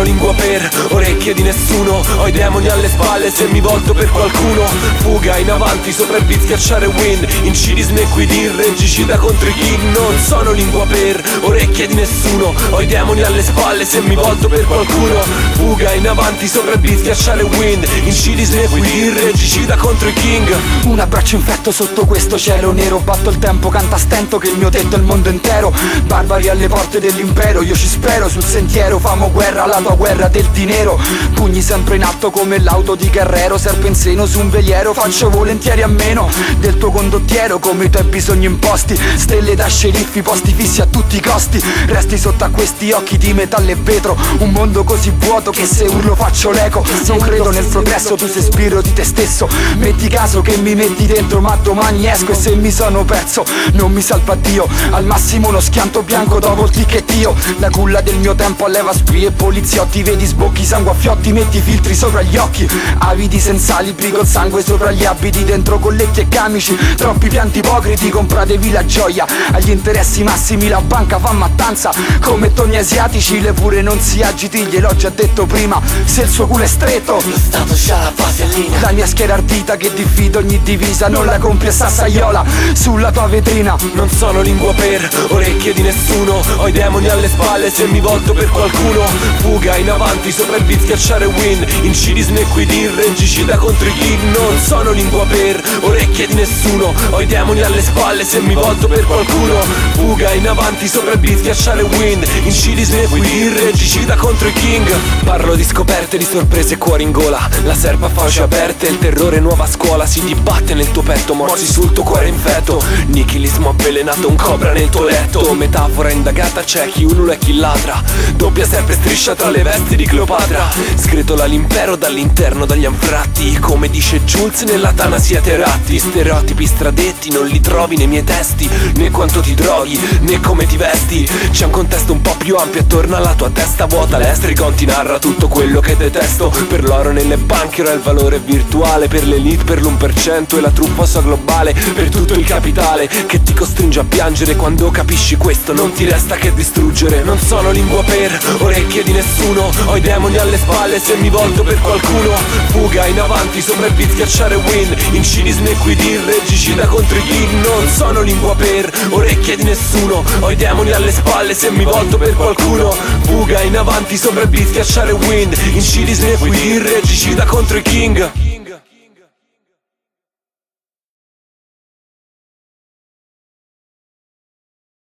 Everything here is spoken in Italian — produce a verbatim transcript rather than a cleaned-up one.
lingua per orecchie di nessuno. Ho i demoni alle spalle se mi volto per qualcuno. Fuga in avanti sopra il beat, schiacciare wind. Incidi snecquidi, regicida contro i king. Non sono lingua per orecchie di nessuno. Ho i demoni alle spalle se mi volto per qualcuno. Fuga in avanti sopra il beat, schiacciare wind. Incidi snecquidi, regicida contro i king. Un abbraccio infetto sotto questo cielo nero. Batto il tempo, canta a stento che il mio tetto è il mondo intero. Barbari alle porte dell'impero, io ci spero sul sentiero. Famo guerra alla tua guerra del dinero. Pugni sempre in alto come l'auto di Guerrero. Serpe in seno su un veliero, faccio volentieri a meno del tuo condottiero come i tuoi bisogni imposti. Stelle da sceriffi, posti fissi a tutti i costi. Resti sotto a questi occhi di metallo e vetro. Un mondo così vuoto che se urlo faccio l'eco. Non credo nel progresso, tu sei spiro di te stesso. Metti caso che mi metti dentro ma domani esco. E se mi sono perso non mi salva Dio. Al massimo uno schianto bianco dopo il ticchettio. La culla del mio tempo alleva spie e poliziotti. Vedi sbocchi sangue a fiotti, metti filtri sopra gli occhi. Avidi senza libri col sangue sopra gli abiti. Dentro colletti e camici, troppi pianti ipocriti. Compratevi la gioia agli interessi massimi. La banca fa mattanza come toni asiatici. Le pure non si agiti, gliel'ho già detto prima. Se il suo culo è stretto, lo Stato c'ha la vasellina. la mia schiera ardita che diffida ogni divisa. Non la compri a sassaiola sulla tua vetrina. Non sono lingua per orecchie di nessuno. Ho i demoni alle spalle se mi volto per qualcuno. Fuga in avanti sopra il beat, schiacciare wind. Incidi snecquidi, regicida contro i king. Non sono lingua per orecchie di nessuno. Ho i demoni alle spalle se mi volto per qualcuno. Fuga in avanti sopra il beat, schiacciare wind. Incidi snecquidi, regicida contro i king. Parlo di scoperte, di sorprese, cuore in gola. La serpa a facce aperte, il terrore nuova scuola. Si dibatte nel tuo petto, morsi sul tuo cuore infetto. Nichilismo avvelenato, un cobra nel tuo letto. Metafora indagata, c'è chi ulula e chi ladra. Doppia sempre striscia tra le vesti di Cleopatra. Sgretola l'impero dall'interno dagli anfratti. Come dice Jules, nella tana siete ratti. Stereotipi stradetti non li trovi nei miei testi. Né quanto ti droghi, né come ti vesti. C'è un contesto un po' più ampio attorno alla tua testa vuota. L'Estrigon ti narra tutto quello che detesto. Per l'oro nelle banche ora il valore virtuale. Per l'elite, per l'uno per cento e la truffa sua globale. Per tutto il capitale che ti costringe a piangere. Quando capisci questo non ti resta che distruggere. Non sono lingua per orecchie di nessuno. Ho i demoni alle spalle se mi volto per qualcuno. Fuga in avanti sopra il beat, schiacciare wind. Incidi snecquidi, regicida contro i king. Non sono lingua per orecchie di nessuno. Ho i demoni alle spalle se mi volto per qualcuno. Fuga in avanti sopra il beat, schiacciare wind. Incidi snecquidi, regicida contro i king.